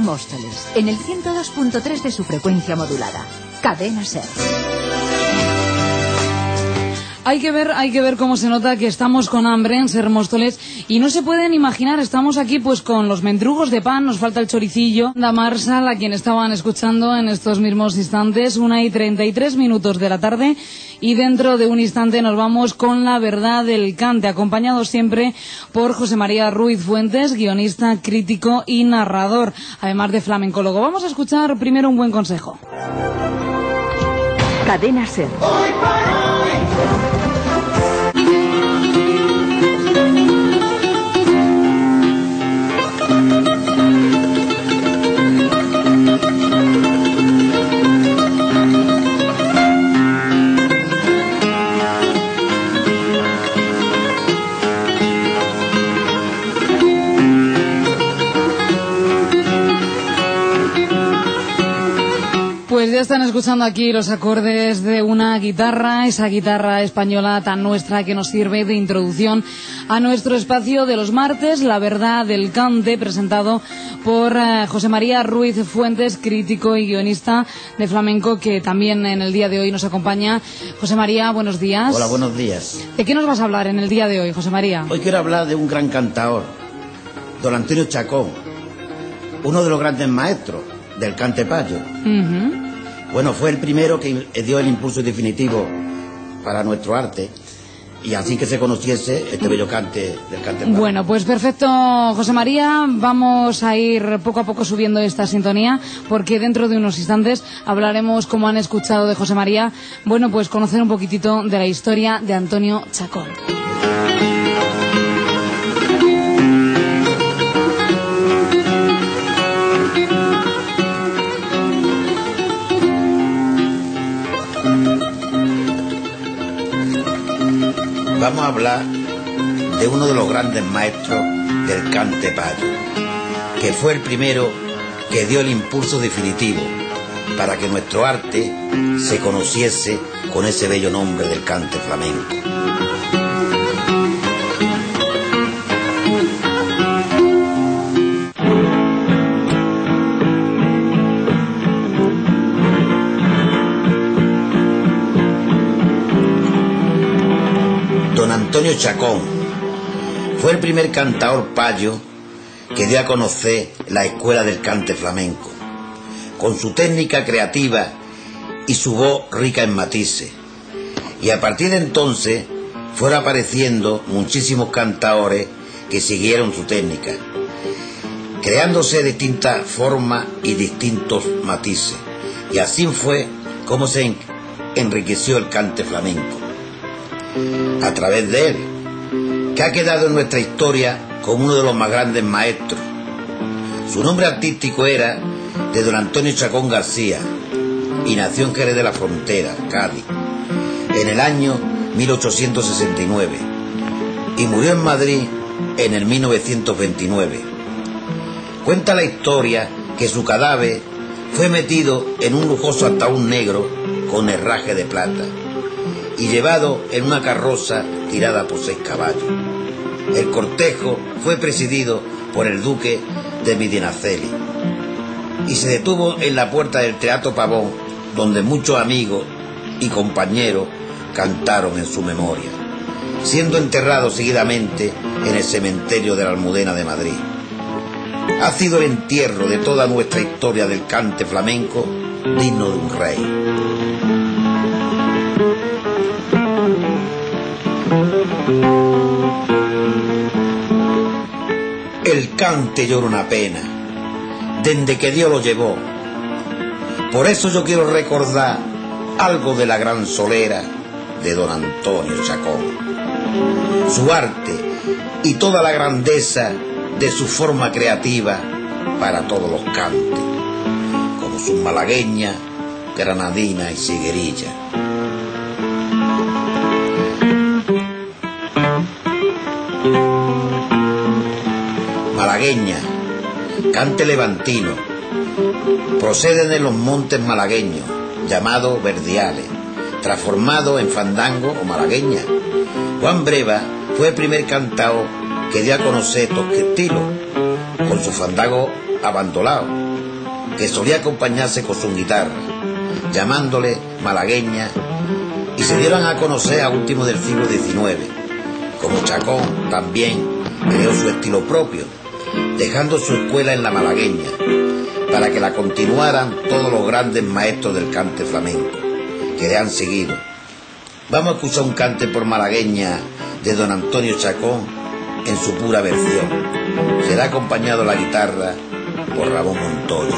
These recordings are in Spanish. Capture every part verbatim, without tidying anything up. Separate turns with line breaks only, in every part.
Móstoles, en el ciento dos punto tres de su frecuencia modulada. Cadena SER.
Hay que ver, hay que ver cómo se nota que estamos con hambre en SER Móstoles y no se pueden imaginar, estamos aquí pues con los mendrugos de pan, nos falta el choricillo. Da Marsal, a quien estaban escuchando en estos mismos instantes, una y treinta y tres minutos de la tarde, y dentro de un instante nos vamos con la verdad del cante, acompañado siempre por José María Ruiz Fuentes, guionista, crítico y narrador, además de flamencólogo. Vamos a escuchar primero un buen consejo.
Cadena SER.
Hoy por hoy.
Pues ya están escuchando aquí los acordes de una guitarra, esa guitarra española tan nuestra que nos sirve de introducción a nuestro espacio de los martes, La Verdad del Cante, presentado por uh, José María Ruiz Fuentes, crítico y guionista de flamenco, que también en el día de hoy nos acompaña. José María, buenos días.
Hola, buenos días.
¿De qué nos vas a hablar en el día de hoy, José María?
Hoy quiero hablar de un gran cantador, don Antonio Chacón, uno de los grandes maestros del cante payo.
Uh-huh.
Bueno, fue el primero que dio el impulso definitivo para nuestro arte, y así que se conociese este bello cante del cante payo.
Bueno, pues perfecto, José María. Vamos a ir poco a poco subiendo esta sintonía, porque dentro de unos instantes hablaremos, como han escuchado de José María, bueno, pues conocer un poquitito de la historia de Antonio Chacón.
Vamos a hablar de uno de los grandes maestros del cante payo, que fue el primero que dio el impulso definitivo para que nuestro arte se conociese con ese bello nombre del cante flamenco. Antonio Chacón fue el primer cantador payo que dio a conocer la escuela del cante flamenco, con su técnica creativa y su voz rica en matices. Y a partir de entonces fueron apareciendo muchísimos cantadores que siguieron su técnica, creándose distintas formas y distintos matices. Y así fue como se enriqueció el cante flamenco, a través de él, que ha quedado en nuestra historia como uno de los más grandes maestros. Su nombre artístico era de don Antonio Chacón García, y nació en Jerez de la Frontera, Cádiz, en el año mil ochocientos sesenta y nueve, y murió en Madrid en el mil novecientos veintinueve. Cuenta la historia que su cadáver fue metido en un lujoso ataúd negro con herraje de plata y llevado en una carroza tirada por seis caballos. El cortejo fue presidido por el duque de Medinaceli y se detuvo en la puerta del Teatro Pavón, donde muchos amigos y compañeros cantaron en su memoria, siendo enterrado seguidamente en el cementerio de la Almudena de Madrid. Ha sido el entierro de toda nuestra historia del cante flamenco, digno de un rey. El cante llora una pena, desde que Dios lo llevó. Por eso yo quiero recordar algo de la gran solera de don Antonio Chacón, su arte y toda la grandeza de su forma creativa para todos los cantes, como sus malagueñas, granadinas y siguerillas. Malagueña, cante levantino, proceden de los montes malagueños, llamados verdiales, transformados en fandango o malagueña. Juan Breva fue el primer cantao que dio a conocer estos estilos, con su fandango abandonado, que solía acompañarse con su guitarra, llamándole malagueña, y se dieron a conocer a últimos del siglo diecinueve. Como Chacón también creó su estilo propio, dejando su escuela en la malagueña, para que la continuaran todos los grandes maestros del cante flamenco, que le han seguido. Vamos a escuchar un cante por malagueña de don Antonio Chacón en su pura versión. Será acompañado a la guitarra por Ramón Montoya.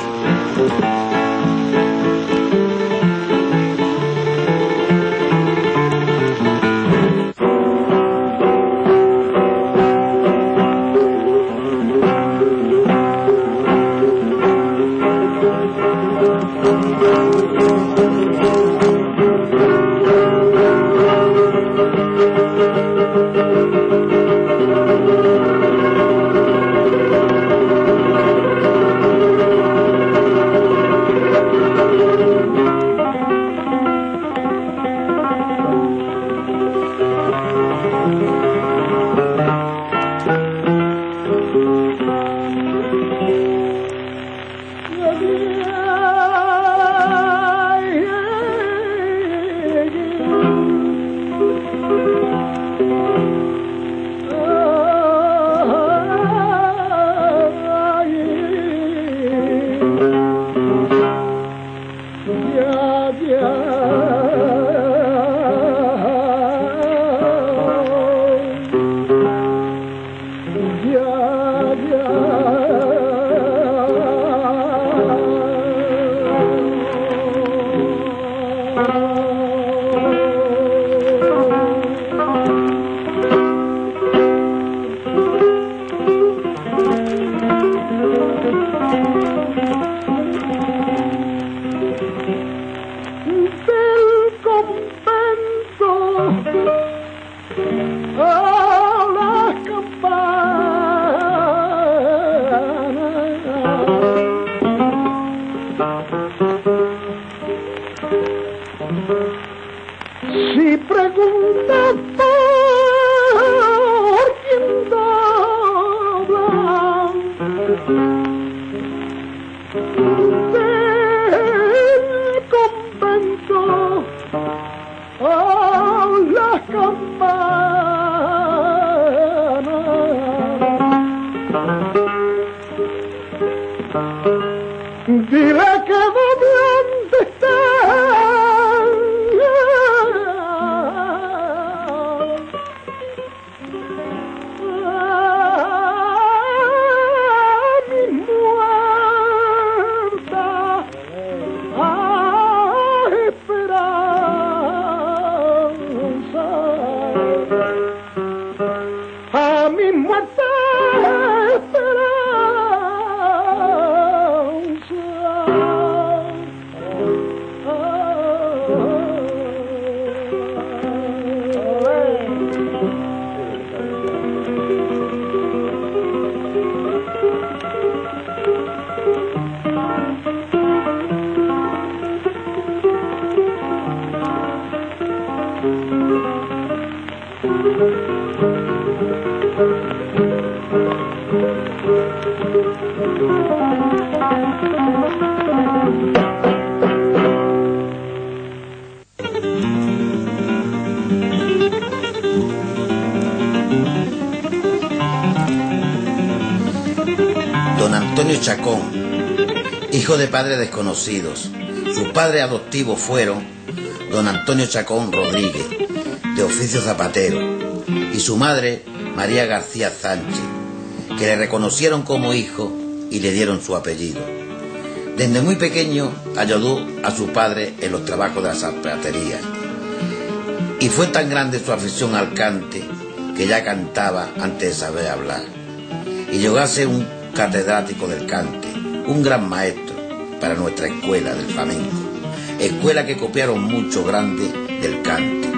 Si preguntas por quién hablan del convento a las campanas, dile que donde está
Don Antonio Chacón, hijo de padres desconocidos. Sus padres adoptivos fueron don Antonio Chacón Rodríguez, de oficio zapatero, y su madre María García Sánchez, que le reconocieron como hijo y le dieron su apellido. Desde muy pequeño ayudó a su padre en los trabajos de la zapatería, y fue tan grande su afición al cante que ya cantaba antes de saber hablar, y llegó a ser un catedrático del cante, un gran maestro para nuestra escuela del flamenco, escuela que copiaron muchos grandes del cante.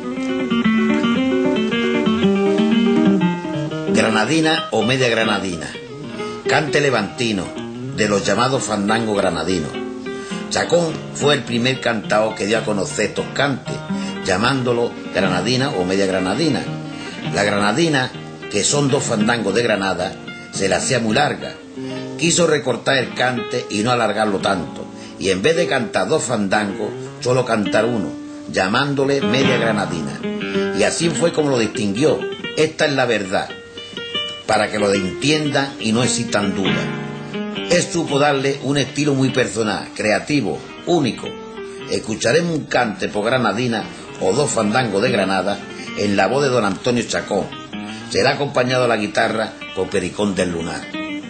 Granadina o media granadina, cante levantino, de los llamados fandangos granadinos. Chacón fue el primer cantaor que dio a conocer estos cantes, llamándolo granadina o media granadina. La granadina, que son dos fandangos de Granada, se la hacía muy larga, quiso recortar el cante y no alargarlo tanto, y en vez de cantar dos fandangos, solo cantar uno, llamándole media granadina. Y así fue como lo distinguió. Esta es la verdad, para que lo entiendan y no existan dudas. Él supo darle un estilo muy personal, creativo, único. Escucharemos un cante por granadina o dos fandangos de Granada en la voz de don Antonio Chacón. Será acompañado a la guitarra por Pericón del Lunar.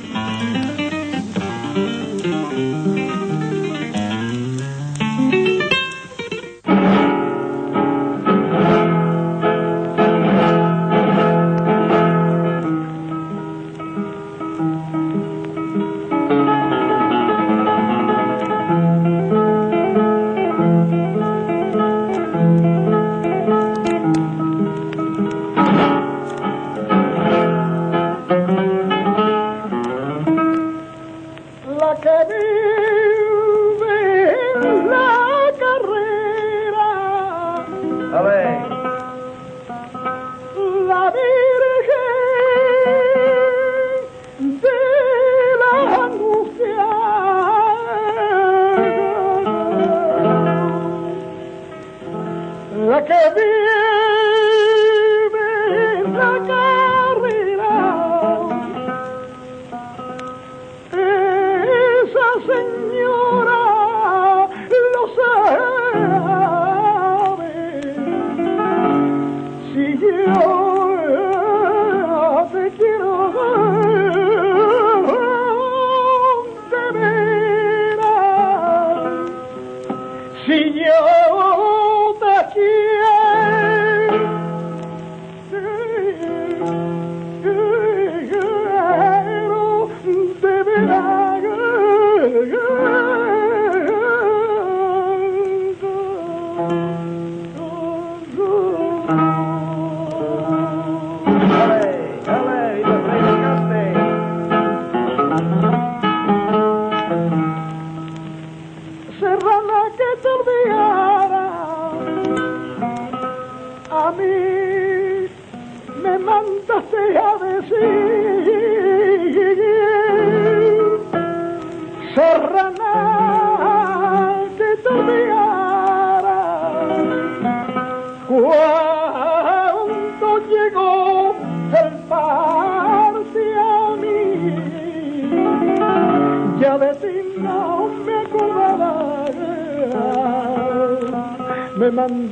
Me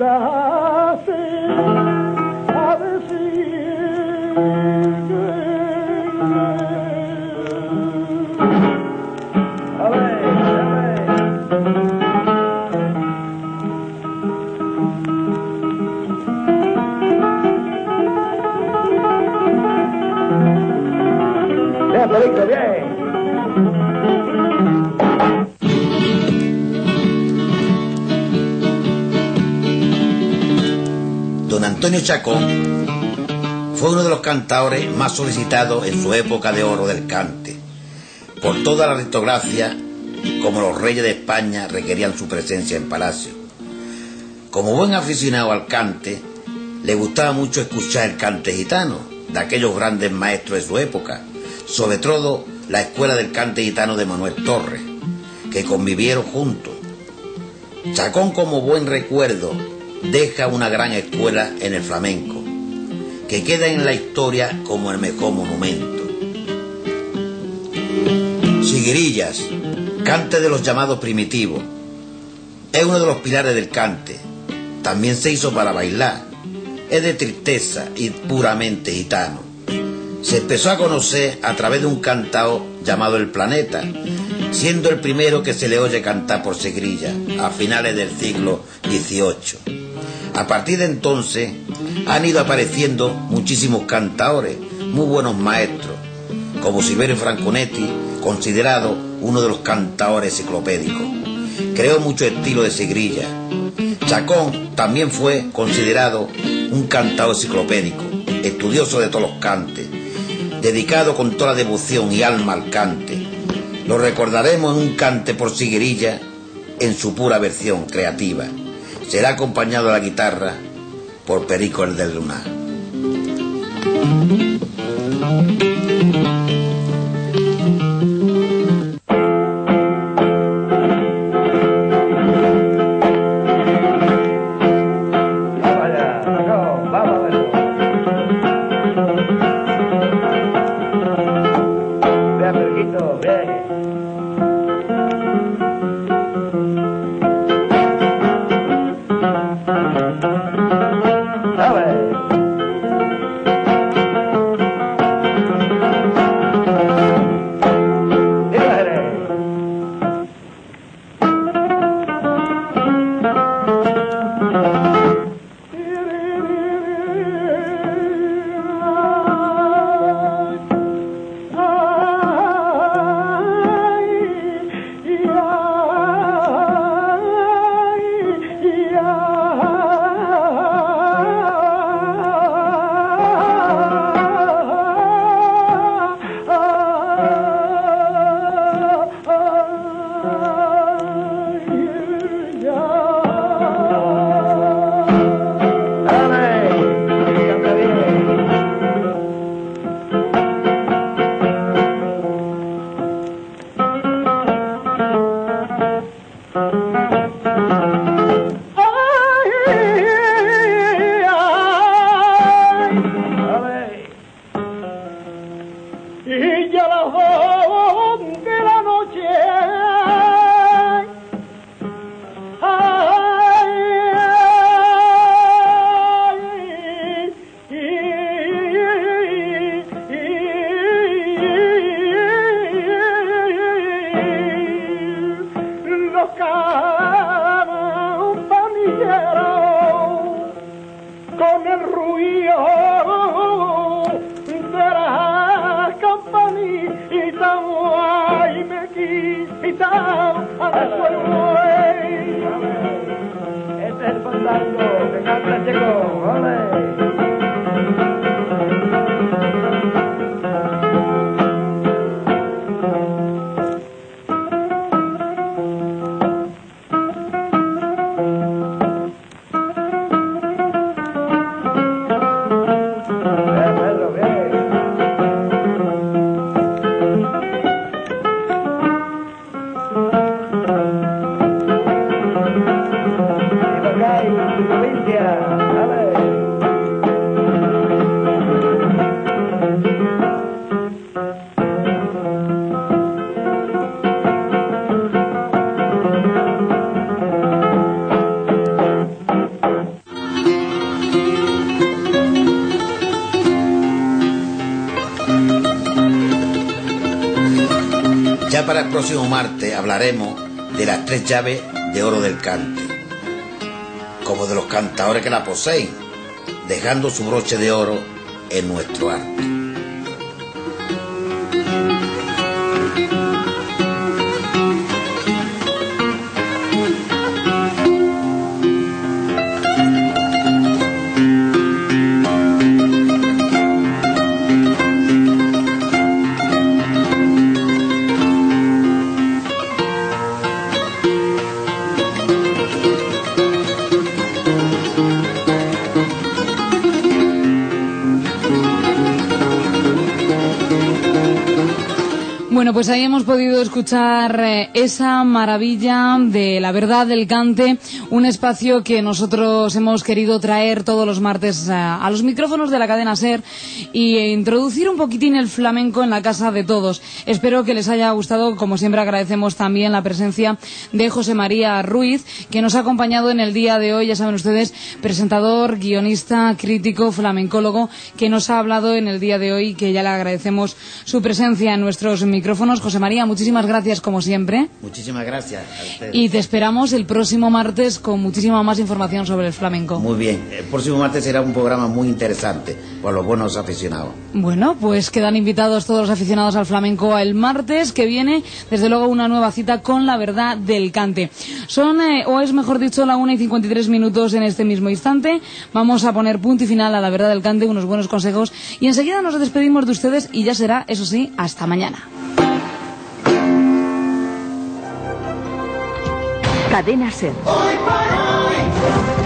mandaste a decir que... A ver, a ver. Bien, Perico, bien.
Don Antonio Chacón fue uno de los cantadores más solicitados en su época de oro del cante. Por toda la aristocracia, como los reyes de España, requerían su presencia en palacio. Como buen aficionado al cante, le gustaba mucho escuchar el cante gitano, de aquellos grandes maestros de su época, sobre todo la escuela del cante gitano de Manuel Torres, que convivieron juntos. Chacón, como buen recuerdo, deja una gran escuela en el flamenco, que queda en la historia como el mejor monumento. Siguirillas, cante de los llamados primitivos, es uno de los pilares del cante. También se hizo para bailar, es de tristeza y puramente gitano. Se empezó a conocer a través de un cantao llamado El Planeta, siendo el primero que se le oye cantar por Segrilla a finales del siglo dieciocho. A partir de entonces han ido apareciendo muchísimos cantaores, muy buenos maestros, como Silverio Franconetti, considerado uno de los cantaores enciclopédicos. Creó mucho estilo de Segrilla. Chacón también fue considerado un cantador enciclopédico, estudioso de todos los cantes, dedicado con toda la devoción y alma al cante. Lo recordaremos en un cante por Siguirilla en su pura versión creativa. Será acompañado a la guitarra por Perico el del Lunar.
gitano, a ver soy un rey. Este es el fandango que canta Checo, ole.
Ya para el próximo martes hablaremos de las tres llaves de oro del cante, como de los cantadores que la poseen, dejando su broche de oro en nuestro arte.
Bueno, pues ahí hemos podido escuchar eh, esa maravilla de la verdad del cante, un espacio que nosotros hemos querido traer todos los martes a, a los micrófonos de la cadena SER y eh, introducir un poquitín el flamenco en la casa de todos. Espero que les haya gustado. Como siempre, agradecemos también la presencia de José María Ruiz, que nos ha acompañado en el día de hoy, ya saben ustedes, presentador, guionista, crítico, flamencólogo, que nos ha hablado en el día de hoy, que ya le agradecemos su presencia en nuestros micrófonos. José María, muchísimas gracias como siempre.
Muchísimas gracias a ustedes.
Y te esperamos el próximo martes con muchísima más información sobre el flamenco.
Muy bien, el próximo martes será un programa muy interesante por los buenos aficionados.
Bueno, pues quedan invitados todos los aficionados al flamenco el martes que viene, desde luego una nueva cita con la verdad del cante. Son, eh, o es mejor dicho, la una y cincuenta y tres minutos en este mismo instante. Vamos a poner punto y final a la verdad del cante, unos buenos consejos, y enseguida nos despedimos de ustedes y ya será, eso sí, hasta mañana.
Cadena SER.
Hoy por hoy.